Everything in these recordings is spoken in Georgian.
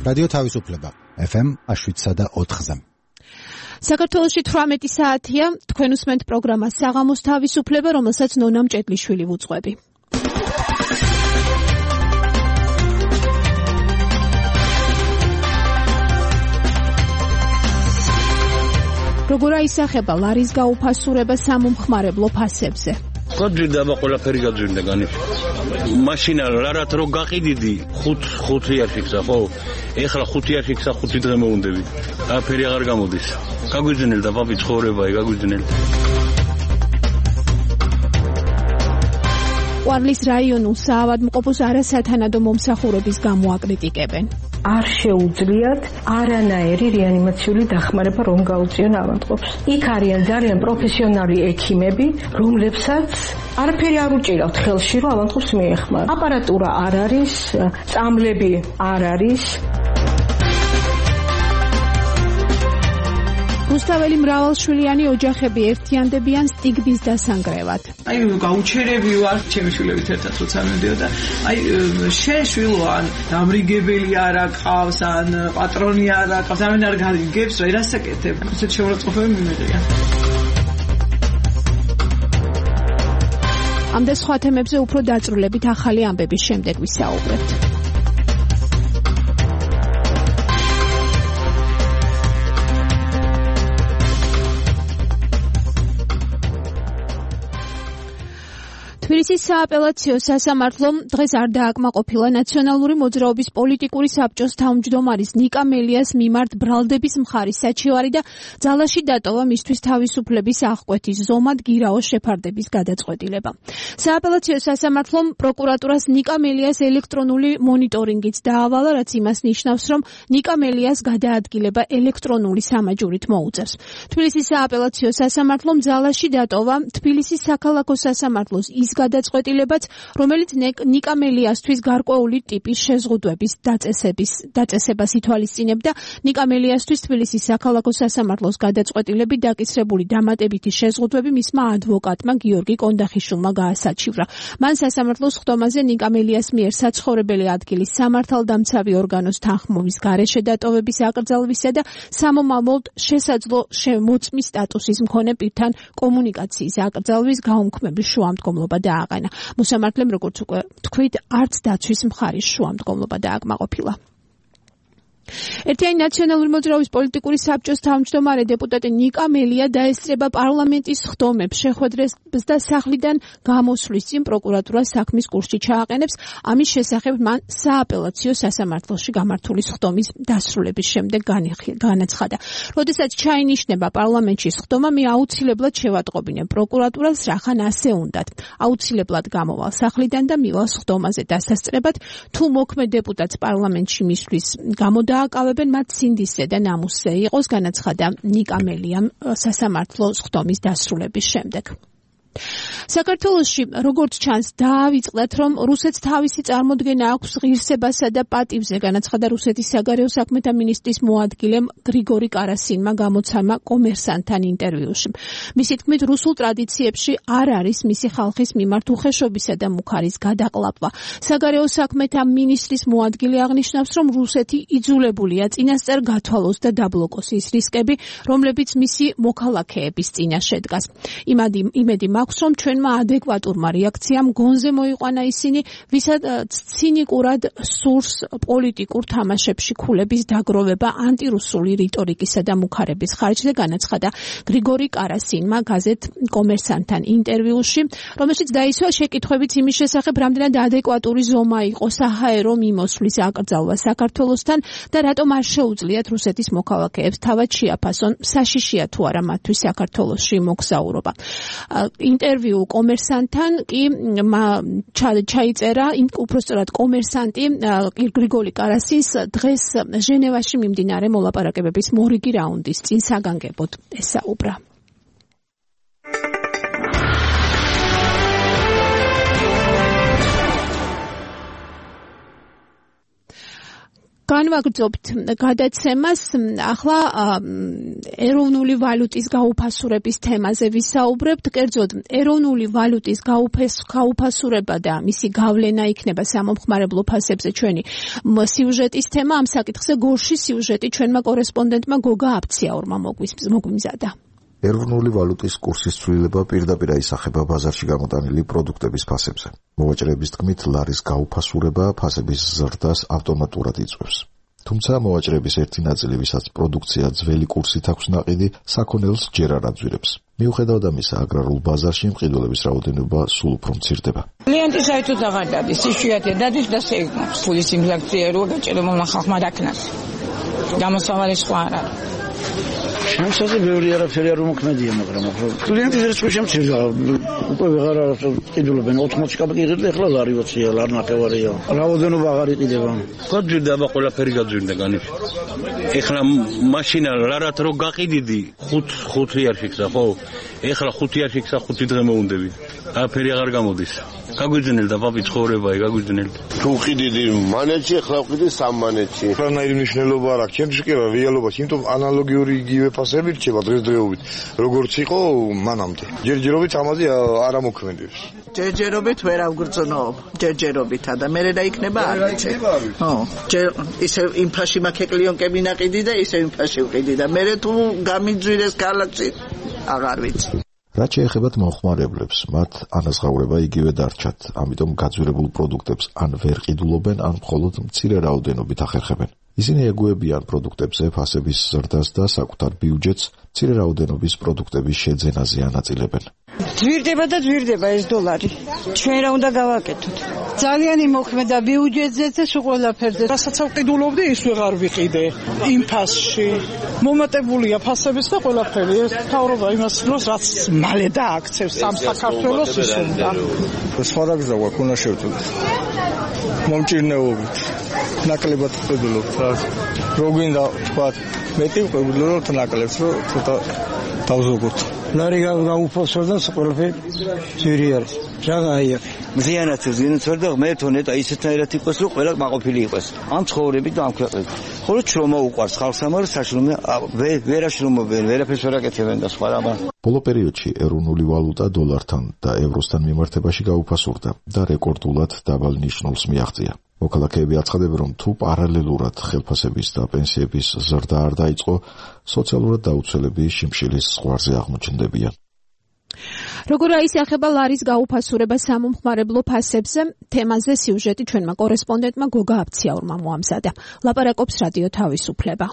რადიო თავისუფლება FM 7.4-ზე. საქართველოში 18 საათია, თქვენ უსმენთ პროგრამას საღამოს თავისუფლება, რომელსაც ნონა მჭედლიშვილი ვუძღვები. როგორ აისახება ლარის გაუფასურება სამომხმარებლო ფასებზე? გაძვირდა ყველაფერი გაძვირდა განიშ. მაშინა რარათ რო გაყიდიდი 5 იარშიქსა ხო? ეხლა 5 იარშიქსა 5 დღე მოუნდები.აფერი აღარ გამოდის. გაგვიძნელდა პაპი ცხოვრება, გაგვიძნელდა. ყვარლის რაიონულ საავადმყოფოს არასათანადო მომსახურების გამო აკრიტიკებენ. არ შეუძლიათ არანაირი რეანიმაციული დახმარება რომ გაუწიონ ავადმყოფს. იქ არიან ძალიან პროფესიონალი ექიმები, რომლებსაც არაფერი არ უჭირავთ ხელში, რომ ავადმყოფს მიეხმაროთ. აპარატურა არ არის, წამლები არ არის. რუსთაველი მრავალშვილიანი ოჯახები ერთიანდებიან სტიგმის დასანგრევად. გაუჩერები ვარ ჩემი შვილებით ერთად როცა მივდიოდა. შენ შვილო ან დამრიგებელი არ აკყავს, ან პატრონი არ აკყავს, ამენ არ გარიგებს, რა რასაკეთებ? ისეთ შეურაცხყოფები მიმიღია. ამ და სხვა თემებზე უფრო დაწვრილებით ახალი ამბების შემდეგ ვისაუბრებთ. თბილისის სააპელაციო სასამართლომ დღეს არ დააკმაყოფილა ნაციონალური მოძრაობის პოლიტიკური საბჭოს თავმჯდომარის ნიკა მელიას მიმართ ბრალდების მხარის საჩივარი და ძალაში დატოვა მისთვის თავისუფლების აღკვეთის ზომად გირაოს შეფარდების გადაწყვეტილება. სააპელაციო სასამართლომ პროკურატურას ნიკა მელიას ელექტრონული მონიტორინგიც დაავალა, რაც იმას ნიშნავს, რომ ნიკა მელიას გადაადგილება ელექტრონული სამაჯურით მოუწევს. თბილისის სააპელაციო სასამართლომ ძალაში დატოვა თბილისის საქალაქო სასამართლოს ის გადაწყვეტილებაც, რომელიც ნიკა მელიასთვის გარკვეული ტიპის შეზღუდვების დაწესებას ითვალისწინებდა. ნიკა მელიასთვის თბილისის საქალაქო სასამართლოს გადაწყვეტილებით დაკისრებული დამატებითი შეზღუდვები მისმა ადვოკატმა გიორგი კონდახიშვილმა გაასაჩივრა. მან სასამართლოს ხდომაზე ნიკა მელიას მიერ საცხოვრებელი ადგილის სამართალდამცავი ორგანოს თანხმობის გარეშე დატოვების აკრძალვისა და სამომავლოდ შესაძლო შემოწმის სტატუსის მქონე პირთან კომუნიკაციის აკრძალვის გაუმქმების შუამდგომლობა დააყენა. მოსამართლემ, როგორც უკვე თქვით, არც დაცვის მხარის შუამდგომლობა დააკმაყოფილა. ერთიანი ნაციონალური მოძრაობის პოლიტიკური საბჭოს თავმჯდომარე დეპუტატი ნიკა მელია დაესწრება პარლამენტის ხდომებს შეხვედრებს და სახლიდან გამოსვლის წინ პროკურატურას საქმის კურსში ჩააყენებს. ამის შესახებ მან სააპელაციო სასამართლოში გამართული ხდომის დასრულების შემდეგ განაცხადა. როდესაც ჩაინიშნება პარლამენტში ხდომა, მე აუცილებლად შევატყობინე პროკურატურას, რახან ასე უნდათ. აუცილებლად გამოვალ სახლიდან და მივალ ხდომაზე დასასწრებად, თუ მოქმედ დეპუტატს პარლამენტში მისვლის დააკავებენ, მათ სინდისზე და ნამუსზე იყოს, განაცხადა ნიკა მელიამ სასამართლოს ხდომის დასრულების შემდეგ. საქართველოში, როგორც ჩანს, დაავიწყდათ, რომ რუსეთს თავისი წარმოდგენა აქვს ღირსებასა და პატივზე, განაცხადა რუსეთის საგარეო საქმეთა მინისტრის მოადგილემ გრიგორი კარასინმა გამოცემა კომერსანტთან ინტერვიუში. მისი თქმით, რუსულ ტრადიციებში არ არის მისი ხალხის მიმართ უხეშობისა და მუქარის გადაყლაპვა. საგარეო საქმეთა მინისტრის მოადგილე აღნიშნავს, რომ რუსეთი იძულებულია წინასწარ გათვალოს და დაბლოკოს ის რისკები, რომლებიც მისი მოქალაქეების წინაშე დგას. იმედი მაქვს, რომ ჩვენმა ადეკვატურმა რეაქციამ გონზე მოიყვანა ისინი, ვისაც ცინიკურად სურს პოლიტიკურ თამაშებში ქულების დაგროვება ანტირუსული რიტორიკისა და მუქარების ხარჯზე, განაცხადა გრიგორი კარასინმა გაზეთ კომერსანტთან ინტერვიუში, რომელშიც დაისვა შეკითხვებიც იმის შესახებ, რამდენად ადეკვატური ზომა იყო საჰაერო მიმოსვლის აკრძალვა საქართველოსთან და რატომ არ შეუძლიათ რუსეთის მოქალაქეებს თავად შეაფასონ, საშიშია თუ არა მათთვის საქართველოში მოგზაურობა. ინტერვიუ კომერსანტთან კი ჩაიწერა, უпростоრად კომერსანტი გრიგორი კარასინს დღეს ჟენევაში მიმდინარე მოლაპარაკებების მორიგი რაუნდის წინ საგანგებოდ ესაუბრა. განვაგრძობთ გადაცემას. ახლა ეროვნული ვალუტის გაუფასურების თემაზე ვისაუბრებთ. კერძოდ, ეროვნული ვალუტის გაუფასურება და მისი გავლენა იქნება სამომხმარებლო ფასებზე ჩვენი სიუჟეტის თემა. ამ საკითხზე გორში სიუჟეტი ჩვენმა კორესპონდენტმა გოგა აფციაურმა მოგვიმზადა. ეროვნული ვალუტის კურსის ცვლილება პირდაპირ აისახება ბაზარში გამოტანილი პროდუქტების ფასებზე. მოვაჭრეების თქმით, ლარის გაუფასურება ფასების ზრდას ავტომატურად იწვევს. თუმცა მოვაჭრეების ერთი ნაწილი, ვისაც პროდუქცია ძველი კურსით აქვს ნაყიდი, საქონელს ჯერ არ აძვირებს. მიუხედავად ამისა, აგრარულ ბაზარში მყიდველების რაოდენობა სულ უფრო მცირდება. კლიენტი საერთოდ აღარ დადის, იშვიათია დადის და შეიგნობს. ფულის ინფლაცია რო გაჭირებულმა ხალხმა დაკნას. გამოსავალი სხვა არ არის. შემოსაზე ბევრი არაფერი არ მომქმედია, მაგრამ კლიენტის რიცხვი შემცირდა. უკვე ვეღარ ყიდულობენ 80 კაპიკი იყიდა, ახლა ლარი 20-ია, ლარ ნახევარია. რაოდენობა აღარ იყიდება. გაძვირდა აბა ყველაფერი გაძვირდა განიშ. ახლა მაშინა რარათ რო გაყიდიდი 5 არ შიქსა, ხო? ახლა 5 არ შიქსა, 5 დღე მოუნდები. აფერი აღარ გამოდის. გაგვიძნელდა პაპი ცხოვრება, გაგვიძნელდა. თუ ყიდიდი მანეთში, ახლა ვყიდი 3 მანეთში. რანაირი მნიშვნელობა არ აქვს. ჩემთვის კი რა რეალობაში, იმიტომ ანალოგიური იგივე ფასები რჩება დღესდღეობით, როგორც იყო მანამდე. ჯერჯერობით ამაზე არ ამოქმედებს. ჯერჯერობით ვერ ავგრძნობ, ჯერჯერობითა და მე რა იქნება არ ვიცი. ხო, ისე იმ ფაში მაქვს კლიონკები ნაყიდი და ისე იმ ფაში ვყიდი და მე თუ გამიძვირეს კალაქსი აღარ ვიცი. რაც შეეხებათ მომხმარებლებს, მათ ანაზღაურება იგივე დარჩათ, ამიტომ გაძვირებულ პროდუქტებს ან ვერ ყიდულობენ, ან მხოლოდ მცირე რაოდენობით ახერხებენ. ისინი ეგუებიან პროდუქტებზე ფასების ზრდას და საკუთარ ბიუჯეტს მცირე რაოდენობის პროდუქტების შეძენაზე ანაწილებენ. ძვირდება და ძვირდება ეს დოლარი. ჩვენ რა უნდა გავაკეთოთ? ძალიან იმოქმედა ბიუჯეტზე და სულ ყველაფერზე. რასაც ავყიდულობდი, ის ვეღარ ვიყიდე იმ ფასში. მომატებულია ფასების და ყველაფერი. ეს თავრობა იმას დროს რაც მალე დააქცევს სამ საქართველოს ის უნდა. სხვა რა გზა გვაქვს, უნდა შევწოდოთ. მომჭირნეობით. ნაკლებად ვყიდულობთ. რო გინდა თქვა მეტი ვყიდულობთ ნაკლებს, რომ ცოტა დავზოგოთ. ლარი გაუფასურდა ყველაფერი ძვირი არის. რა გაიაფ. მზიანაც ზინუცერ და ღმერთო ნეტა ისეთნაირად იყოს, რომ ყველა მაყოფილი იყოს. ამ ცხოვრებით და ამ ქვეყნით. ხოლო შრომა უყვარს ხალხს, მაგრამ საშრომი ვერ აშრომობენ, ვერაფერს ვერ აკეთებენ და სხვა რამე. ბოლო პერიოდში ეროვნული ვალუტა დოლართან და ევროსთან მიმართებაში გაუფასურდა და რეკორდულად დაბალ ნიშნულს მიაღწია. მოქალაქეები აცხადებენ, რომ თუ პარალელურად ხელფასების და პენსიების ზრდა არ დაიწყო, სოციალურად დაუცველები შიმშილის ზღვარზე აღმოჩნდებიან. როგორ აისახება ლარის გაუფასურება სამომხმარებლო ფასებზე? თემაზე სიუჟეტი ჩვენმა კორესპონდენტმა გოგა აფციაურმა მოამზადა. ლაპარაკობს რადიო თავისუფლება.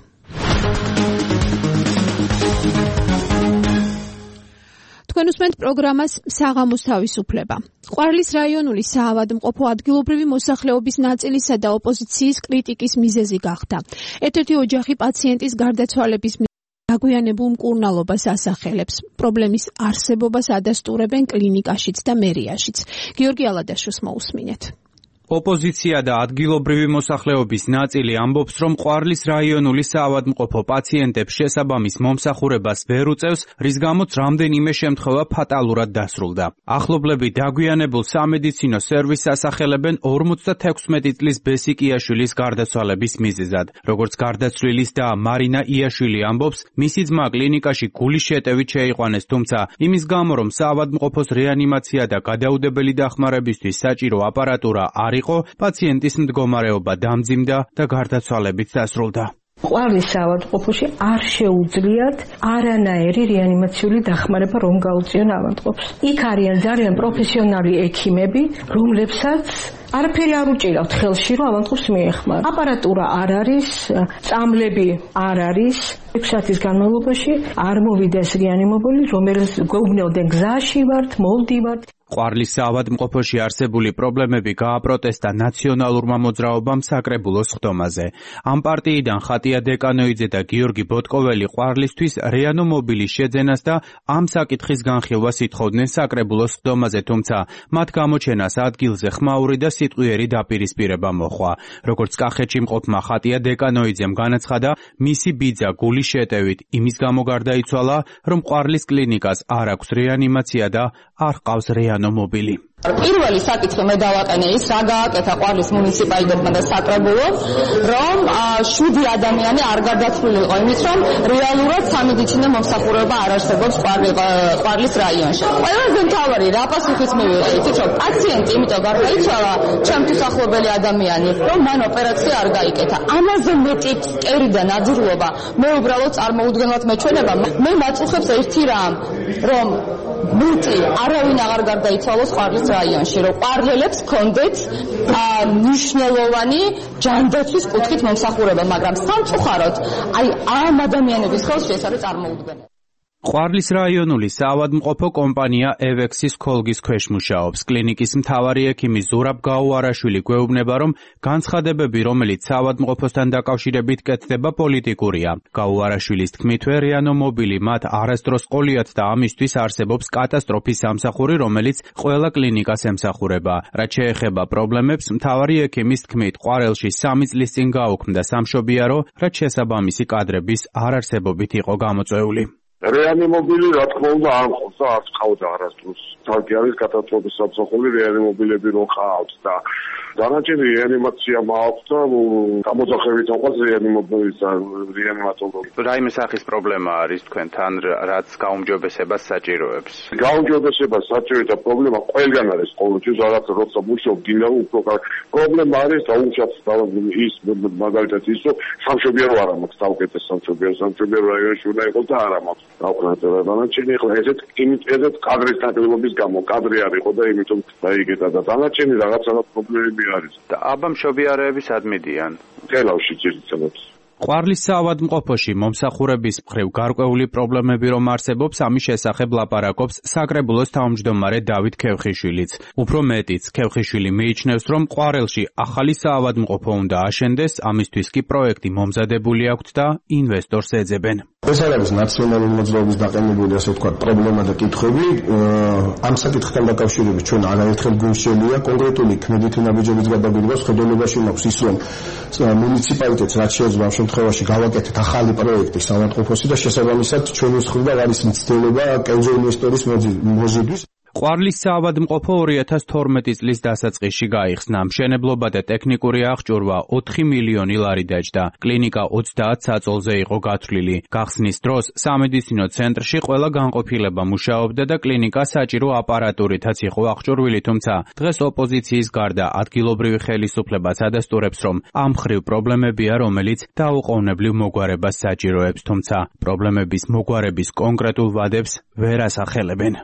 თქვენ უსმენთ პროგრამას საღამოს თავისუფლება. ყვარლის რაიონული საავადმყოფო ადგილობრივი მოსახლეობის ნაწილისა და ოპოზიციის კრიტიკის მიზეზი გახდა. ერთ-ერთი ოჯახი პაციენტის გარდაცვალების დაგვიანებულ მკურნალობას ასახელებს. პრობლემის არსებობას ადასტურებენ კლინიკაშიც და მერიაშიც. გიორგი ალადაშოს მოусმინეთ. ოპოზიცია და ადგილობრივი მოსახლეობის ნაწილი ამბობს, რომ ყვარლის რაიონული საავადმყოფო პაციენტებს შესაბამის მომსახურებას ვერ უწევს, რის გამოც რამდენიმე შემთხვევა ფატალურად დასრულდა. ახლობლები დაგვიანებულ სამედიცინო სერვისს ასახელებენ 56 წლის ბესი კიაშვილის გარდაცვალების მიზეზად. როგორც გარდაცვლილის და მარინა იაშვილი ამბობს, მისი ძმა კლინიკაში გულის შეტევით შეიყვანეს, თუმცა იმის გამო, რომ საავადმყოფოს რეანიმაცია და გადაუდებელი დახმარებისთვის საჭირო აპარატურა არ იყო, პაციენტის მდგომარეობა დამძიმდა და გარდაცვალებით დასრულდა. ყვარლის საავადმყოფოში არ შეუძლიათ არანაირი რეანიმაციული დახმარება რომ გაუწიონ ავადმყოფს. იქ არიან ძალიან პროფესიონალი ექიმები, რომლებსაც არაფერი არ უჭირავთ ხელში, რომ ავადმყოფს მიეხმაროთ. აპარატურა არ არის, წამლები არ არის. 6 საათის განმავლობაში არ მოვიდეს რეანიმებული, რომელიც გვეუბნელდნენ გზაში ვართ, მოვდივართ. ყვარლის საავადმყოფოში არსებული პრობლემები გააპროტესტა ნაციონალურმა მოძრაობამ საკრებულოს ხდომაზე. ამ პარტიიდან ხატია დეკანოიძე და გიორგი ბოტკოველი ყვარლისთვის რეანომობილის შეძენას და ამ საკითხის განხილვას ითხოვდნენ საკრებულოს ხდომაზე, თუმცა მათ გამოჩენას ადგილზე ხმაური და სიტყვიერი დაპირისპირება მოჰყვა. როგორც კახეთში მყოფმა ხატია დეკანოიძემ განაცხადა, მისი ბიძა გულის შეტევით იმის გამო გარდაიცვალა, რომ ყვარლის კლინიკას არ აქვს რეანიმაცია და არ ჰყავს რეანომობილი. პირველი საკითხი მე დავაყენე ის, რა გააკეთა ყვარლის მუნიციპალიტეტმა და საკრებულომ, რომ 7 ადამიანი არ გარდაცვლილიყო იმით, რომ რეალურად სამედიცინო მომსახურება არ არსებობს ყვარლის რაიონში. ყველაზე მთავარი რა პასუხიც მივიღე, იცით რომ პაციენტი იმიტომ გარდაიცვალა, ჩემთვის ახლობელი ადამიანი, რომ მან ოპერაცია არ გაიკეთა. ამაზე მეტი კერი და ნაძრუობა მე უბრალოდ წარმოუდგენლად მეჩვენება. მე მაწუხებს ერთი რამ, რომ მუტი არავინ აღარ გარდაიცვალოს ყვარლის რაიონში, რომ ყვარლელებს ჰქონდეთ მნიშვნელოვანი ჯანდაცვის კუთხით მომსახურება, მაგრამ სამწუხაროდ აი ამ ადამიანების ხელში ეს არის წარმოუდგენელი. ყვარლის რაიონული საავადმყოფო კომპანია ევექსის ქოლგის ქვეშ მუშაობს. კლინიკის მთავარი ექიმი ზურაბ გაუარაშვილი გვეუბნება, რომ განცხადებები, რომელიც საავადმყოფოსთან დაკავშირებით კეთდება, პოლიტიკურია. გაუარაშვილის თქმითვე, რეანომობილი მათ არასდროს ყოლიათ და ამისთვის არსებობს კატასტროფის სამსახური, რომელიც ყველა კლინიკას ემსახურება. რაც შეეხება პრობლემებს, მთავარი ექიმის თქმით, ყვარელში 3 წლის წინ გაუქმდა სამშობიარო, რაც შესაბამისი კადრების არარსებობით იყო გამოწვეული. რეანიმობილი რა თქმა უნდა არ მყოფდა, არ ყავდა არასდროს. თალკი არის კატასტროფის სამსახური, რეანიმობილები რო ყავთ და დანარჩენი რეანიმაცია მაქვს და გამოძახებით აყვას რეანიმატოლოგი. რაიმე სახის პრობლემა არის თქვენთან, რაც გაუმჯობესებას საჭიროებს? გაუმჯობესებას საჭიროება პრობლემა ყველგან არის ყოველთვის, რაღაც როცა მუშაობ დილა უფრო პრობლემა არის დაუშვათ ის მაგალითად ის რომ სამშობიარო არ მაქვს, დაუკეთეს სამშობიარო რაიონში უნდა იყოს და არ მაქვს. დანარჩენი ახლა ესეთ კადრის ნაკლებობის გამო კადრი არ იყო და იმიტომ დაიგეთა და დანარჩენი რაღაცა პრობლემები არის. და აბა მშობიაროები სად მიდიან? ყელავში ძირითადად. ყვარლის საავადმყოფოში მომსახურების მხრივ გარკვეული პრობლემები რომ არსებობს, ამის შესახებ ლაპარაკობს საკრებულოს თავმჯდომარე დავით ქევხიშვილიც. უფრო მეტიც, ქევხიშვილი მიიჩნევს, რომ ყვარელში ახალი საავადმყოფო უნდა აშენდეს, ამისთვის კი პროექტი მომზადებული აქვთ და ინვესტორს ეძებენ. ეს არის ნაციონალური მოძრაობის დაყენებული, ასე ვთქვათ, პრობლემა და კითხვები. ამ საკითხთან დაკავშირებით ჩვენ არაერთხელ გვიშელია კონკრეტული ქმედითი ნაბიჯების გადაგვირგვას ხედელებაში მაქვს ის, რომ მუნიციპალიტეტს რაც შეეძლო ამ შემთხვევაში გავაკეთეთ ახალი პროექტი საავადმყოფოსი და შესაბამისად ჩვენი მხრიდან არის მცდელობა კერძო ინვესტორის მოზიდვის. ყვარლის საავადმყოფო 2012 წლის დასაწყისში გაიხსნა. მშენებლობა და ტექნიკური აღჭურვა 4 მილიონი ლარი დაჯდა. კლინიკა 30 საწოლზე იყო გათვლილი. გახსნის დროს სამედიცინო ცენტრში ყველა განყოფილება მუშაობდა და კლინიკა საჭირო აპარატურითაც იყო აღჭურვილი, თუმცა დღეს ოპოზიციის გარდა ადგილობრივი ხელისუფლებას ადასტურებს, რომ ამ მხრივ პრობლემებია, რომელიც დაუყოვნებლივ მოგვარებას საჭიროებს, თუმცა პრობლემების მოგვარების კონკრეტულ ვადებს ვერ ასახელებენ.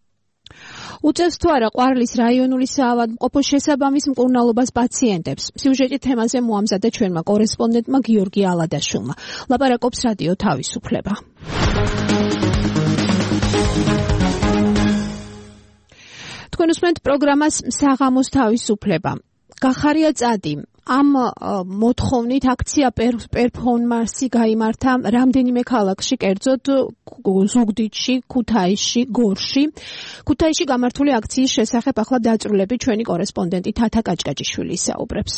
უწევს თუ არა ყვარლის რაიონული საავადმყოფო შესაბამის მკურნალობას პაციენტებს. სიუჟეტი თემაზე მოამზადა ჩვენმა კორესპონდენტმა გიორგი ალადაშვილმა. ლაპარაკობს რადიო თავისუფლება. თქვენ უსმენთ პროგრამას საღამოს თავისუფლება. გახარია წადი. ამ მოთხოვნით აქცია პერფორმანსი გაიმართა რამდენიმე ქალაქში, კერძოდ ზუგდიდში, ქუთაისში, გორში. ქუთაისში გამართული აქციის შესახებ ახლა დაწვრილები ჩვენი კორესპონდენტი თათა კაჭკაჭიშვილი ისაუბრებს.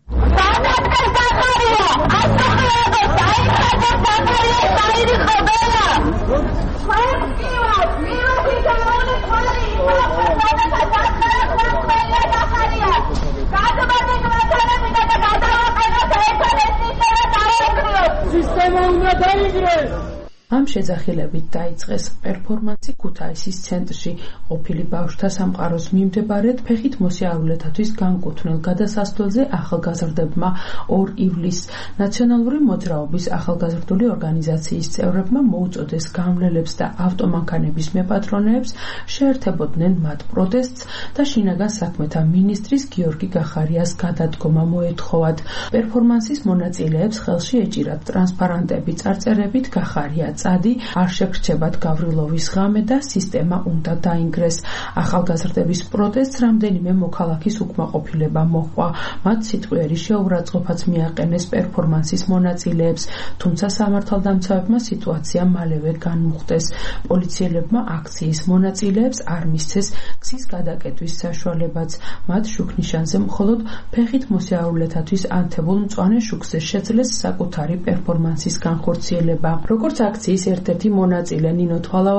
ამ შეძახილებით დაიწყეს პერფორმანსი ქუთაისის ცენტრში ყოფილი ბავშვთა სამყაროს მიმდებარედ ფეხით მოსიარულეთათვის განკუთვნილ გადასასვლელზე ახალგაზრდებმა 2 ივლისს ნაციონალური მოძრაობის ახალგაზრდული ორგანიზაციის წევრებმა მოუწოდეს გამვლელებს და ავტომანქანების მეპატრონეებს შეერთებოდნენ მათ პროტესტს და შინაგან საქმეთა მინისტრის გიორგი გახარიას გადადგომა მოეთხოვათ. პერფორმანსის მონაწილეებს ხელში ეჭირათ ტრანსპარანტები წარწერებით გახარია წადი, არ შეგრჩებათ გავრილოვის ღამე და სისტემა უნდა დაინგრეს. ახალგაზრდების პროტესტს რამდენიმე მოქალაქის უკმაყოფილება მოჰყვა. მათ სიტყვიერი შეურაცხყოფაც მიაყენეს პერფორმანსის მონაწილეებს, თუმცა სამართალდამცავებმა სიტუაცია მალევე განუხდეს. პოლიციელებმა აქციის მონაწილეებს არ მისცეს გზის გადაკეტვის საშუალებაც. მათ შუქნიშანზე მხოლოდ ფეხით მოსიარულეთათვის ანთებულ მწვანე შუქზე შეძლეს საკუთარი პერფორმანსის განხორციელება. როგორც აქციის ერთ-ერთი მონაწილე ნინო თვალავაძე ამბობს,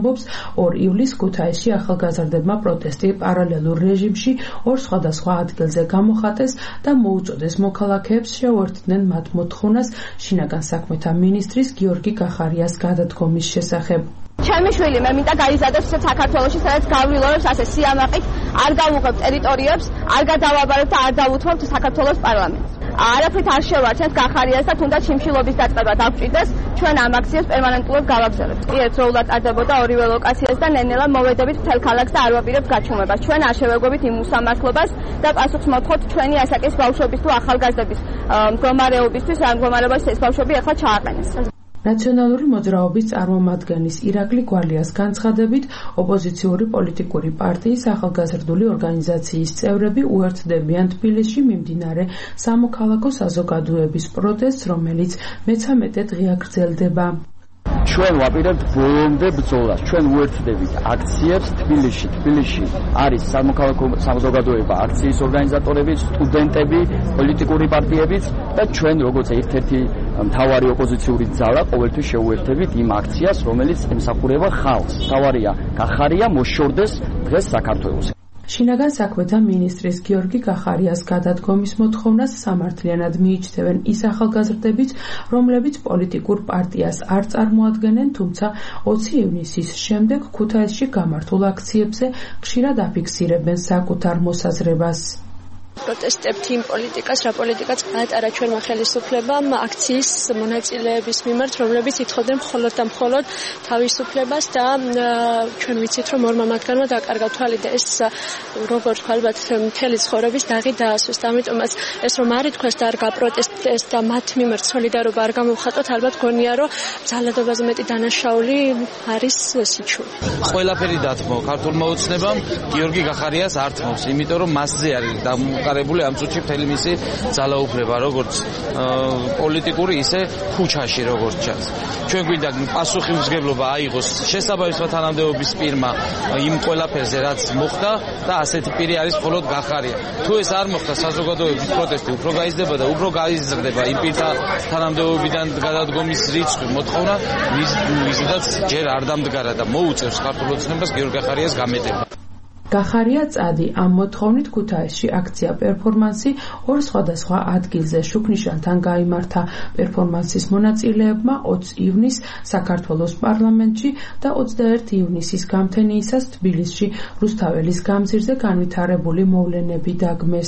ამბობს, 2 ივლისს ქუთაისში ახალგაზრდებმა პროტესტი პარალელურ რეჟიმში 2 სხვადასხვა ადგილზე გამოხატეს და მოუწოდეს მოქალაქეებს შეუერთდნენ მათ მოთხოვნას შინაგან საქმეთა მინისტრის გიორგი გახარიას გადადგომის შესახებ. ჩემი შვილი მე მინდა გაიზარდოს საქართველოში, სადაც გავვილოვებს ასე სიამაყით, არ გავუღებ ტერიტორიებს, არ გადავაბარებ და არ დავუთმობთ საქართველოს პარლამენტს. არაფრით არ შევარჩენთ გახარიას და თუნდაც შიმშილობის დაწყება დაგჭირდეს, ჩვენ ამ აქციას პერმანენტულად გავაგზავნებთ. კი ერთდროულად ტარდებოდა ორივე ლოკაციას და ნელ-ნელა მოვედებით მთელ ქალაქს და არ ვაპირებთ გაჩუმებას. ჩვენ არ შევეგვებით იმ უსამართლობას და პასუხს მოთხოვთ ჩვენი ასაკის ბავშვების თუ ახალგაზრდების მდგომარეობისთვის, რა მდგომარეობაში ეს ბავშვები ახლა ჩააყენეს. ნაციონალური მოძრაობის წარმომადგენლის ირაკლი გვალიას განცხადებით, ოპოზიციური პოლიტიკური პარტიის ახალგაზრდული ორგანიზაციის წევრები უერთდებიან თბილისში მიმდინარე სამოქალაქო საზოგადოების პროტესტს, რომელიც მე-13 დღეა გრძელდება. ჩვენ ვაპირებთ ბოლომდე ბრძოლას. ჩვენ უერთდებით აქციებს თბილისში. თბილისში არის სამოქალაქო საზოგადოება, აქციის ორგანიზატორები, სტუდენტები, პოლიტიკური პარტიებიც და ჩვენ როგორც ერთ-ერთი მთავარი ოპოზიციური ძალა ყოველთვის შეუერთებით იმ აქციას, რომელიც ემსახურება ხალხს. თავარია გახარია მოშორდეს დღეს საქართველოს. შინაგან საქმეთა მინისტრის გიორგი გახარიას გადადგომის მოთხოვნას სამართლიანად მიიჩნევენ ის ახალგაზრდებიც, რომლებიც პოლიტიკურ პარტიას არ წარმოადგენენ, თუმცა 20 ივნისის შემდეგ ქუთაისში გამართულ აქციებზე ხშირად აფიქსირებენ საკუთარ მოსაზრებას. პროტესტებთ იმ პოლიტიკას, რა პოლიტიკაც გაატარა ჩვენმა ხელისუფლებამ აქციის მონაწილეების მიმართ, რომლებიც ითხოვდნენ მხოლოდ და მხოლოდ თავისუფლებას და ჩვენ ვიცით, რომ ორმა მათგანმა დაკარგა თვალი და ეს როგორც ალბათ მთელი ცხოვრების დაღი დაასვეს. ამიტომაც ეს რომ არ ითქვას და არ გაპროტესტეს და მათ მიმართ სოლიდარობა არ გამოვხატოთ, ალბათ გონია, რომ ძალადობაზე მეტი დანაშაული არის სიჩული. ყველაფერი დათმო ქართულმა ოცნებამ გიორგი გახარიას არ თმობს, იმიტომ რომ მასზე არის დამყარებული ამ წუთში მთელი მისი ძალაუფლება, როგორც პოლიტიკური, ისე ქუჩაში, როგორც ჩანს. ჩვენ გვინდა პასუხისმგებლობა აიღოს შესაბამისმა თანამდებობის პირმა იმ ყველაფერზე, რაც მოხდა და ასეთი პირი არის მხოლოდ გახარია. თუ ეს არ მოხდა, საზოგადოების პროტესტი უფრო გაიზრდება და უფრო გაიზრდება იმ პირთა თანამდებობიდან გადადგომის რიცხვი, მოთხოვნა, ვიზედაც ჯერ არ დამდგარა და მოუწევს ქართულ ოცნებას გიორგი გახარიას გამეტება. გახარია წადი ამ მოთხოვნით ქუთაისში აქცია პერფორმანსი 2 სხვადასხვა ადგილზე შუქნიშანთან გაიმართა. პერფორმანსის მონაწილეებმა 20 ივნისს საქართველოს პარლამენტში და 21 ივნისის გამთენიისას თბილისში რუსთაველის გამზირზე განვითარებული მოვლენები დაგმეს.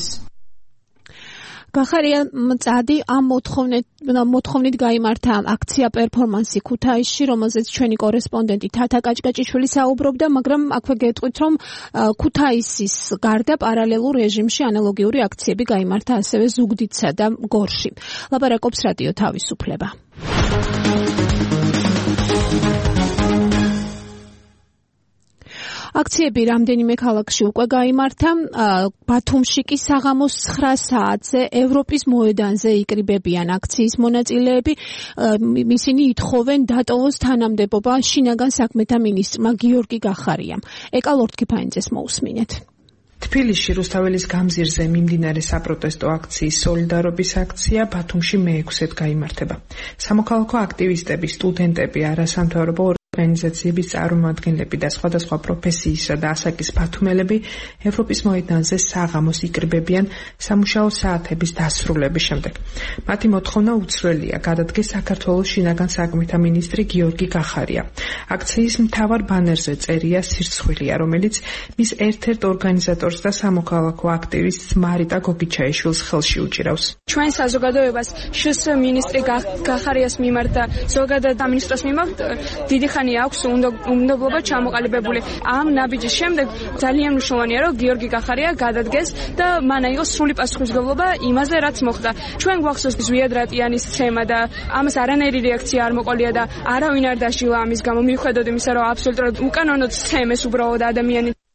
გახარია წადი ამ მოთხოვნით გაიმართა აქცია პერფორმანსი ქუთაისში, რომელზეც ჩვენი კორესპონდენტი თათა კაჭკაჭიშვილი საუბრობდა, მაგრამ აქვე გეტყვით, რომ ქუთაისის გარდა პარალელურ რეჟიმში ანალოგიური აქციები გაიმართა ასევე ზუგდიდსა და გორში. ლაპარაკობს რადიო თავისუფლება. აქციები რამდენიმე ქალაქში უკვე გაიმართა. ბათუმში კი საღამოს 9 საათზე ევროპის მოედანზე იკრიბებიან აქციის მონაწილეები. ისინი ითხოვენ დატოვოს თანამდებობა შინაგან საქმეთა მინისტრმა გიორგი გახარიამ. ეკა ლორდ-კიფაინძეს მოусმინეთ. თბილისში რუსთაველის გამზირზე მიმდინარე საპროტესტო აქციის სოლიდარობის აქცია ბათუმში მე-6-ად გაიმართება. სამოქალაქო აქტივისტები, სტუდენტები, არასამთავრობო ორგანიზაციების წარმომადგენლები და სხვადასხვა პროფესიისა და ასაკის ბათუმელები ევროპის მოედანზე საღამოს იკრიბებიან სამუშაო საათების დასრულების შემდეგ. მათი მოთხოვნა უცვლელია, გადადგეს საქართველოს შინაგან საქმეთა მინისტრი გიორგი გახარია. აქციის მთავარ ბანერზე წერია სირცხვილია, რომელიც მის ერთ-ერთ ორგანიზატორს და სამოქალაქო აქტივისტს მარიტა გოგიჩაიშვილს ხელში უჭირავს. ჩვენ საზოგადოებას შს მინისტრი გახარიას მიმართ და ზოგადად სამინისტროს მიმართ დიდი ხანი აქვს უნდობლობა ჩამოყალიბებული. ამ ნაბიჯის შემდეგ ძალიან მნიშვნელოვანია, რომ გიორგი გახარია გადადგეს და მან აიღოს სრული პასუხისმგებლობა იმაზე, რაც მოხდა. ჩვენ გვახსოვს ზვიად რატიანის ცემა და ამას არანაირი რეაქცია არ მოყოლია და არავინ არ დაშილა ამის გამო, მიუხედავად იმისა, რომ აბსოლუტურად უკანონოდ ცემეს უბრალოდ ადამიანი.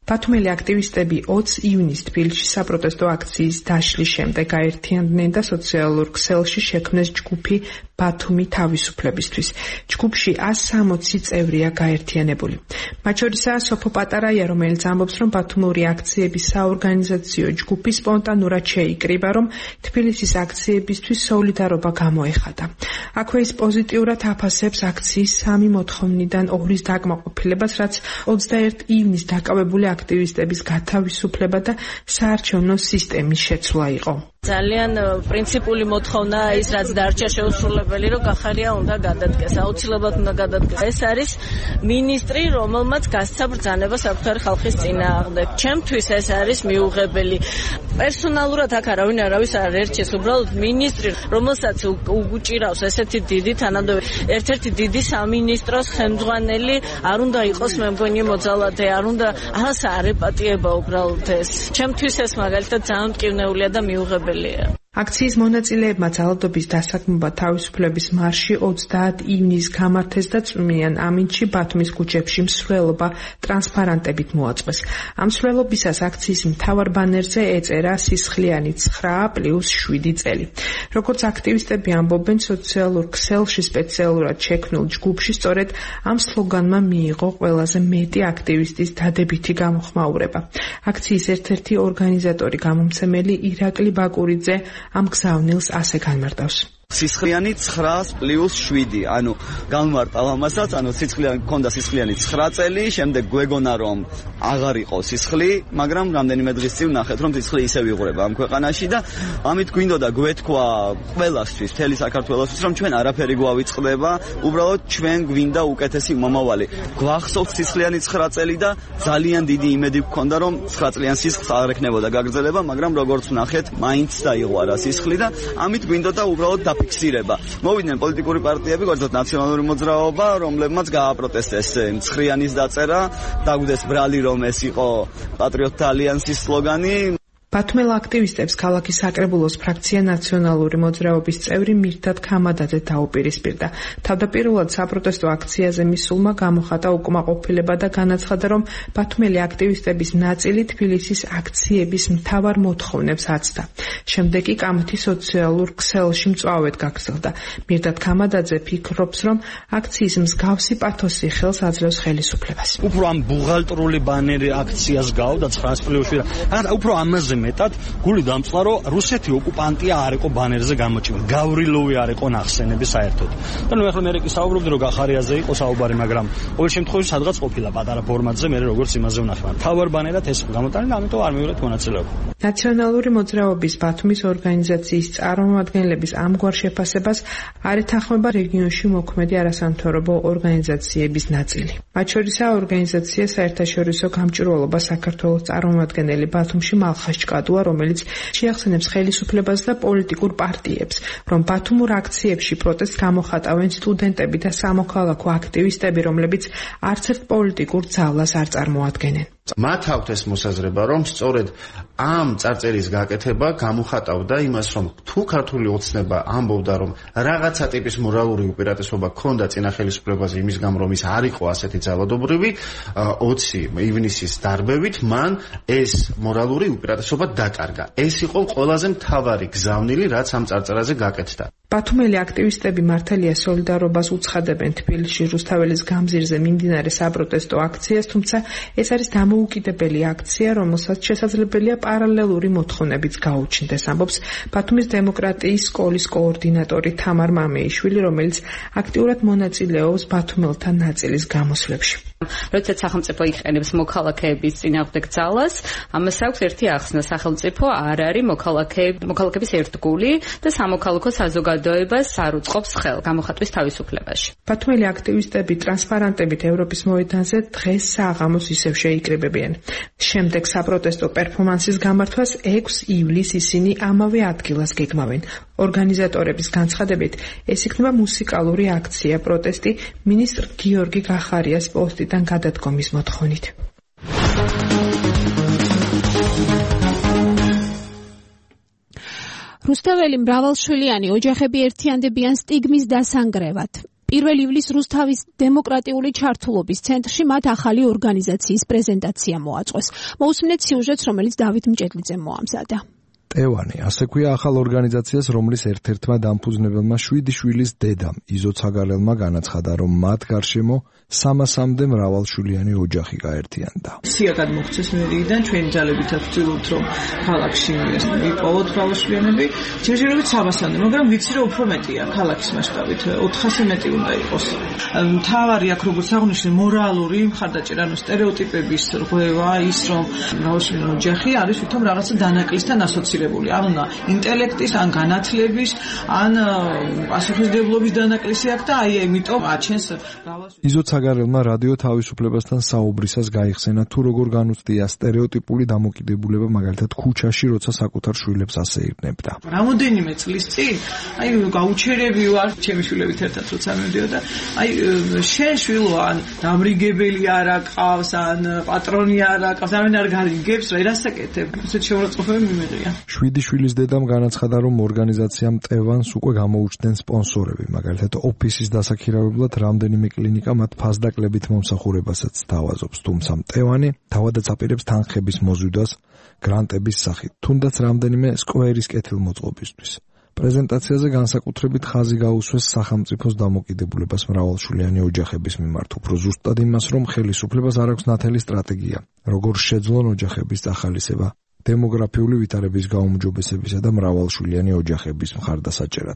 ბათუმელი აქტივისტები 20 ივნისს თბილისში საპროტესტო აქციის დაშლის შემდეგ გაერთიანდნენ და სოციალურ ქსელში შექმნეს ჯგუფი ბათუმი თავისუფლებისთვის. ჯგუფში 160 წევრია გაერთიანებული. მათ შორისაა სოფო პატარაია, რომელიც ამბობს, რომ ბათუმური აქციების საორგანიზაციო ჯგუფი სპონტანურად შეიკრიბა, რომ თბილისის აქციებისთვის სოლიდარობა გამოეხადა. აქვე ის პოზიტიურად აფასებს აქციის 3 მოთხოვნიდან 2-ის დაკმაყოფილებას, რაც 21 ივნისს დაკავებული აქტივისტების გათავისუფლება და საარჩევნო სისტემის შეცვლა იყო. ძალიან პრინციპული მოთხოვნაა ის, რაც დარჩა შეუსრულებელი, რომ გახარია უნდა გადადგეს, აუცილებლად უნდა გადადგეს. ეს არის მინისტრი, რომელმაც გასცა ბრძანება საკუთარი ხალხის წინააღმდეგ. ჩემთვის ეს არის მიუღებელი. პერსონალურად აქ არავის არ ერჩეს, უბრალოდ მინისტრი, რომელსაც უგუჭირავს ესეთი დიდი თანამდებობა, ერთ-ერთი დიდი სამინისტროს ხელმძღვანელი, არ უნდა იყოს მე მგონი მოძალადე, არ უნდა ასე არ ეპატიება უბრალოდ ეს. ჩემთვის ეს მაგალითად ძალიან მტკივნეულია და მიუღებელი. აქციის მონაწილეებმა ძალადობის დასაქმება თავისუფლების მარში 30 ივნისს გამართეს და წვიმიან ამინდში ბათუმის ქუჩებში მსვლელობა ტრანსპარანტებით მოაწყვეს. ამ მსვლელობისას აქციის მთავარ ბანერზე ეწერა სისხლიანი 9+7 წელი. როგორც აქტივისტები ამბობენ, სოციალურ ქსელში სპეციალურად შექმნილ ჯგუფში სწორედ ამ სლოგანმა მიიღო ყველაზე მეტი აქტივისტის დადებითი გამოხმაურება. აქციის ერთ-ერთი ორგანიზატორი გამომცემელი ირაკლი ბაკურიძე ამ გზავნილს ასე განმარტავს. სისხლიანი 9+7, ანუ განმარტავ ამასაც, ანუ სისხლიანი ქონდა სისხლიანი 9 წელი, შემდეგ გვეგონა რომ აღარ იყო სისხლი, მაგრამ რამდენიმე დღის წინ ნახეთ რომ სისხლი ისევ იღვრება ამ ქვეყანაში და ამით გვინდოდა გვეთქვა ყველასთვის, მთელი საქართველოსთვის, რომ ჩვენ არაფერი გვავიწყდება, უბრალოდ ჩვენ გვინდა უკეთესი მომავალი. გვახსოვთ სისხლიანი 9 წელი და ძალიან დიდი იმედი გქონდა რომ 9 წლიან სისხლს არ ექნებოდა გაგრძელება, მაგრამ როგორც ვნახეთ, მაინც დაიღვარა სისხლი და ამით გვინდოდა უბრალოდ ფიქსირება. მოვიდნენ პოლიტიკური პარტიები, როგორც ნაციონალური მოძრაობა, რომლებმაც გააპროტესტეს მცხრიანის დაწერა, დაგვდეს ბრალი, რომ ეს იყო პატრიოტთა ალიანსის სლოგანი. ბათუმელ აქტივისტებს ქალაქის საკრებულოს ფრაქცია ნაციონალური მოძრაობის წევრი მირდად ქამადაძე დაუპირისპირდა. თავდაპირველად საპროტესტო აქციაზე მისულმა გამოხატა უკმაყოფილება და განაცხადა, რომ ბათუმელი აქტივისტების ნაწილი თბილისის აქციების მთავარ მოთხოვნებს აცდა. შემდეგ კი კამათი სოციალურ ქსელში მწვავედ გაგრძელდა. მირდად ქამადაძე ფიქრობს, რომ აქციის მსგავსი პათოსი ხელს აძლევს ხელისუფლებას. უფრო ამ ბუღალტრული ბანერი აქციას გავდა 9+7. უფრო ამაზე მეტად გული დამწყლა, რომ რუსეთი ოკუპანტია არ იყო ბანერზე გამოჭიმული. გავრილოვი არ იყო ნახსენები საერთოდ. და ნუ ახლა მე კი საუბრობდი, რომ გახარიაზე იყო საუბარი, მაგრამ ყოველ შემთხვევაში სადღაც ყოფილა პატარა ფორმატზე, მე როგორც იმაზე ვნახე. თავარ ბანერად ეს გამოტანილი, ამიტომ არ მივიღეთ მონაწილეობა. ნაციონალური მოძრაობის ბათუმის ორგანიზაციის წარმომადგენლების ამგვარ შეფასებას არ ეთანხმება რეგიონში მოქმედი არასამთავრობო ორგანიზაციების ნაწილი. მათ შორისაა ორგანიზაცია საერთაშორისო გამჭვირვალობა საქართველოს წარმომადგენელი ბათუმში მალხას კადუა, რომელიც შეახსენებს ხელისუფლებას და პოლიტიკურ პარტიებს, რომ ბათუმურ აქციებში პროტესტს გამოხატავენ სტუდენტები და სამოქალაქო აქტივისტები, რომლებიც არც ერთ პოლიტიკურ ძალას არ წარმოადგენენ. მათ აქვთ ეს მოსაზრება, რომ სწორედ ამ წარწერის გაკეთება გამოხატავდა იმას, რომ თუ ქართული ოცნება ამბობდა, რომ რაღაცა ტიპის მორალური უპირატესობა ქონდა წინა ხელისუფლებაზე იმის გამო, რომ ის არ იყო ასეთი ძალადობრივი, 20 ივნისის დარბევით მან ეს მორალური უპირატესობა დაკარგა. ეს იყო ყველაზე მთავარი გზავნილი, რაც ამ წარწერაზე გაკეთდა. ბათუმელი აქტივისტები მართალია სოლიდარობას უცხადებენ თბილისში რუსთაველის გამზირზე მიმდინარე საპროტესტო აქციას, თუმცა ეს არის დამოუკიდებელი აქცია, რომელსაც შესაძლებელია პარალელური მოთხოვნებიც გაუჩნდეს, ამბობს ბათუმის დემოკრატიის სკოლის კოორდინატორი თამარ მამეიშვილი, რომელიც აქტიურად მონაწილეობს ბათუმელთა ნაწილის გამოსვლებში. როდესაც სახელმწიფო იყენებს მოქალაქეების წინააღმდეგ ძალას, ამას აქვს ერთი ახსნა: სახელმწიფო არ არის მოქალაქეების ერთგული და სამოქალაქო საზოგადოებას არ უწყობს ხელ გამოხატვის თავისუფლებაში. ბათუმელი აქტივისტები ტრანსპარანტებით ევროპის მოედანზე დღეს საღამოს ისევ შეიკრიბებიან. შემდეგ საპროტესტო პერფორმანსის გამართვას 6 ივლისს ისინი ამავე ადგილას გეგმავენ. ორგანიზატორების განცხადებით, ეს იქნება მუსიკალური აქცია პროტესტი მინისტრ გიორგი გახარიას პოსტიდან გადადგომის მოთხოვნით. რუსთაველი მრავალშვილიანი ოჯახები ერთიანდებიან სტიგმის დასანგრევად. 1 ივლისს რუსთავის დემოკრატიული ჩართულობის ცენტრში მათ ახალი ორგანიზაციის პრეზენტაცია მოაწყვეს. მოусმინეთ სიუჟეტს, რომელიც დავით მჭედლიძემ მოამზადა. ტევანი, ასე ქვია ახალ ორგანიზაციას, რომლის ერთ-ერთმა დამფუძნებელმა 7 შვილის დედამ იზო ცაგარელმა განაცხადა, რომ მათ გარშემო 300-მდე მრავალშვილიანი ოჯახი გაერთიანდა. სიაგად მოხდეს მერიდან ჩვენი ძალებითაც ვცდილობთ, რომ ქალაქში ვიპოვოთ მრავალშვილიანები, ჯერჯერობით 300-მდე, მაგრამ ვიცი, რომ უფრო მეტია ქალაქის მასშტაბით, 400 მეტი უნდა იყოს. მთავარი აქ როგორც აღნიშნე, მორალური მხარდაჭერა, ანუ სტერეოტიპების რღვევა, ის რომ მრავალშვილიანი ოჯახი არის თვითონ რაღაცა დანაკლისთან ასოცირებული, ან ინტელექტის, ან განათლების, ან პასუხისმგებლობის დანაკლისი აქვს და აი ამიტომ აჩენს იზო ცაგარელმა რადიო თავისუფლებასთან საუბრისას გაიხსენა, თუ როგორ განუცდია სტერეოტიპული დამოკიდებულება, მაგალითად ქუჩაში, როცა საკუთარ შვილებს ასეირნებდა. რამოდენიმე წლის წინ, აი გაუჩერები ვარ, ჩემი შვილებით ერთად როცა მივდიოდა, აი შენ შვილო, ან დამრიგებელი არ აკავს, ან პატრონი არ აკავს, ამენ არ გარიგებს, რა რასაკეთებ? ისეთ შეურაცხყოფები მიმიღია. 7 შვილის დედამ განაცხადა, რომ ორგანიზაციამ ტევანს უკვე გამოუჩნდნენ სპონსორები, მაგალითად ოფისის დასაქირავებლად რამდენიმე კლინიკა მათ ფასდაკლებით მომსახურებასაც თავაზობს, თუმცა ტევანი თავადაც აპირებს თანხების მოზიდვას გრანტების სახით, თუნდაც რამდენიმე სკვერის კეთილმოწყობისთვის. პრეზენტაციაზე განსაკუთრებით ხაზი გაუსვეს სახელმწიფოს დამოკიდებულებას მრავალშვილიანი ოჯახების მიმართ, უფრო ზუსტად იმას, რომ ხელისუფლებას არ აქვს ნათელი სტრატეგია, როგორ შეძლონ ოჯახების ახალისება დემოგრაფიული ვითარების გაუმჯობესებისა და მრავალშვილიანი ოჯახების მხარდასაჭერად.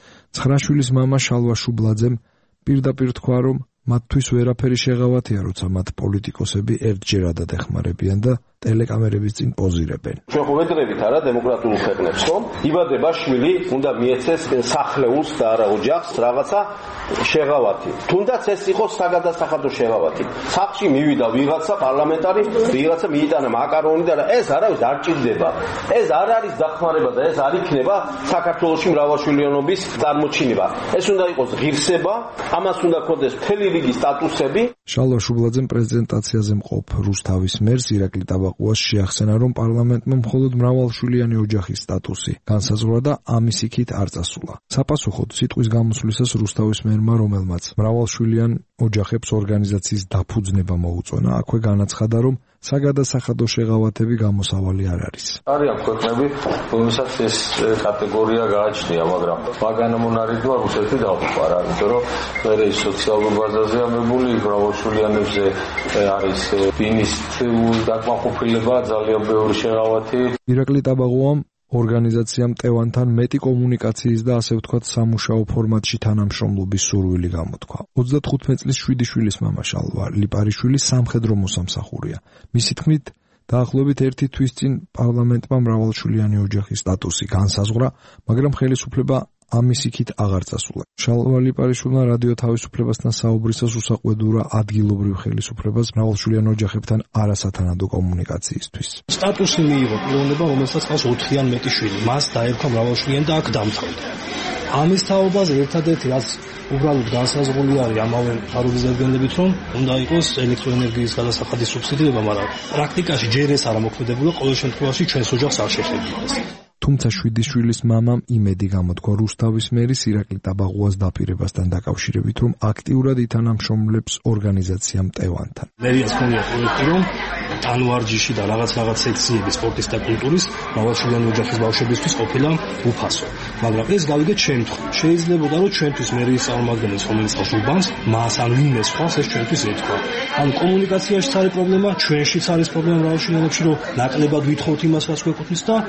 9 შვილის მამა შალვა შუბლაძემ პირდაპირ თქვა, რომ მათთვის ვერაფერი შეღავათია, როცა მათ პოლიტიკოსები ერთჯერადად ეხმარებიან და ტელეკამერების წინ პოზირებენ. ჩვენ ხო ვედრებით არა დემოკრატიულ ქვეყნებს, რომ იბადება შვილი, უნდა მიეცეს სახლეულს და არა ოჯახს რაღაცა შეღავათი. თუნდაც ეს იყოს საგადასახადო შეღავათი. სახლში მივიდა ვიღაცა პარლამენტარი, ვიღაცა მიიტანა მაკარონი და ეს არავის არ ჭირდება. ეს არ არის დახმარება და ეს არ იქნება საქართველოში მრავალშვილიანობის წარმოჩინება. ეს უნდა იყოს ღირსება, ამას უნდა ქონდეს მთელი რიგი სტატუსები. შალვა შუბლაძემ პრეზენტაციაზე მყოფ რუსთავის მერს ირაკლი ტაბაყუას შეახსენა, რომ პარლამენტმა მხოლოდ მრავალშვილიანი ოჯახის სტატუსი განსაზღვრა და ამის იქით არ წასულა. საპასუხოდ სიტყვის გამოსვლისას რუსთავის მერმა, რომელმაც მრავალშვილიან ოჯახებს ორგანიზაციის დაფუძნება მოუწონა, აქვე განაცხადა, რომ საგადასახადო შეღავათები გამოსავალი არ არის. არიან ქვეყნები, რომელსაც ეს კატეგორია გააჩნია, მაგრამ მაგანა მონარიდვა რუსეთი დაუყარა, იმიტომ რომ მერე სოციალურ ბაზაზე ამებული მრავალშვილიანებზე არის დინისტიური დაკმაყოფილება, ძალიან ბევრი შეღავათი. ირაკლი ტაბაღუამ ორგანიზაციამ ტევანთან მეტი კომუნიკაციის და ასე ვთქვათ სამუშაო ფორმატში თანამშრომლობის სურვილი გამოთქვა. 35 წლის 7 შვილის მამა შალვა ლიპარიშვილი სამხედრო მოსამსახურეა. მისი თქმით, დაახლოებით 1 თვის წინ პარლამენტმა მრავალშვილიანი ოჯახის სტატუსი განსაზღვრა, მაგრამ ხელისუფლება ამის იქით აღარ წასულა. შალვა ლიპარიშვილმა რადიო თავისუფლებასთან საუბრისას უსაყვედურა ადგილობრივ ხელისუფლებას მრავალშვილიან ოჯახებთან არასათანადო კომუნიკაციისთვის. სტატუსი მიიღო პიროვნება, რომელსაც ყავს 4-ან მეტი შვილი. მას დაერქვა მრავალშვილიანი და აქ დამთავრდა. ამის თაობაზე ერთადერთი რაც უბრალოდ განსაზღვრული არის ამავე მთავრობის დადგენილებით, რომ უნდა იყოს ელექტროენერგიის გადასახადის სუბსიდირება, მაგრამ პრაქტიკაში ჯერ ეს არ მოქმედებულა, ყოველ შემთხვევაში ჩვენს ოჯახს არ შეხებიდეს. თუმცა 7 შვილის მამამ იმედი გამოთქვა რუსთავის მერის ირაკლი ტაბაღუას დაპირებასთან დაკავშირებით, რომ აქტიურად ითანამშრომლებს ორგანიზაციამ ტევანთან. მერიას ქონია პროექტი, რომ ტანვარჯიში და რაღაც სექციები სპორტის და კულტურის მრავალშვილიანი ოჯახის ბავშვებისთვის ყოფილა უფასო. მაგრამ ეს გავიგეთ შემთხვევით. შეიძლებოდა, რომ ჩვენთვის მერის წარმომადგენლის, რომელიც ყავს უბანს, მას ან ვინმე სხვას ეს ჩვენთვის ეთქვა. ან კომუნიკაციაშიც არის პრობლემა, ჩვენშიც არის პრობლემა მრავალშვილიანებში, რომ ნაკლებად ვითხოვთ იმას, რაც გვეკუთვნის და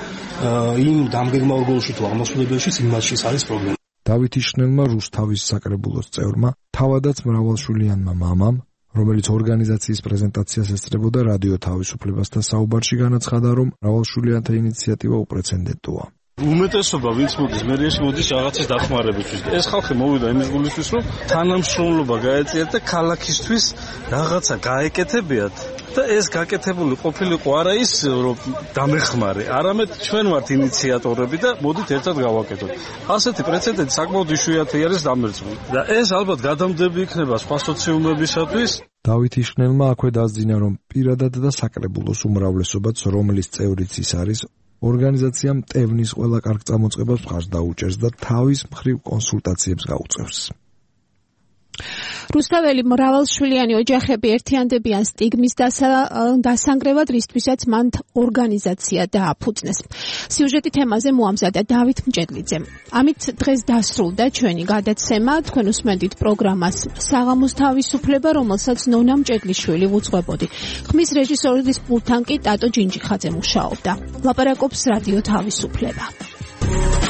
იმ დამგეგმა ორგანოში თუ აღმასრულებელში იმაშიც არის პრობლემა. დავით იშნელმა რუსთავის საკრებულოს წევრმა თავადაც მრავალშვილიანმა მამამ, რომელიც ორგანიზაციის პრეზენტაციას ესწრებოდა რადიო თავისუფლებასთან საუბარში განაცხადა, რომ მრავალშვილიანთა ინიციატივა უპრეცედენტოა. უმეტესობა ვინც მოდის მერიაში მოდის რაღაცის დახმარებისთვის. ეს ხალხი მოვიდა იმის გულისთვის, რომ თანამშრომლობა გაეწიათ და ქალაქისთვის რაღაცა გაეკეთებიათ. და ეს გაკეთებული ყოფილიყო არა ის რომ დამეხმარე, არამედ ჩვენ ვართ ინიციატორები და მოდით ერთად გავაკეთოთ. ასეთი პრეცედენტი საკმაოდ იშვიათი არის დამერწმული. და ეს ალბათ გადამდები იქნება სხვა სოციუმებისათვის. დავით იშნელმა აქვე დასძინა, რომ პირადად და საკრებულოს უმრავლესობაც, რომლის წევრიც ის არის, ორგანიზაციამ ტევნის ყველა კარგ წამოწყებას მხარს დაუჭერს და თავის მხრივ კონსულტაციებს გაუწევს. რუსთაველი მრავალშვილიანი ოჯახები ერთიანდებიან სტიგმის დასანგრევად, რისთვისაც მან ორგანიზაცია დააფუძნეს. სიუჟეტი თემაზე მოამზადა დავით მჭედლიძემ. ამით დღეს დასრულდა ჩვენი გადაცემა. თქვენ უსმენდით პროგრამას საღამოს თავისუფლება, რომელსაც ნონა მჭედლიშვილი უძღვებოდი. ხმის რეჟისორის პულტთან კი ტატო ჯინჯიხაძე მუშაობდა. ლაპარაკობს რადიო თავისუფლება.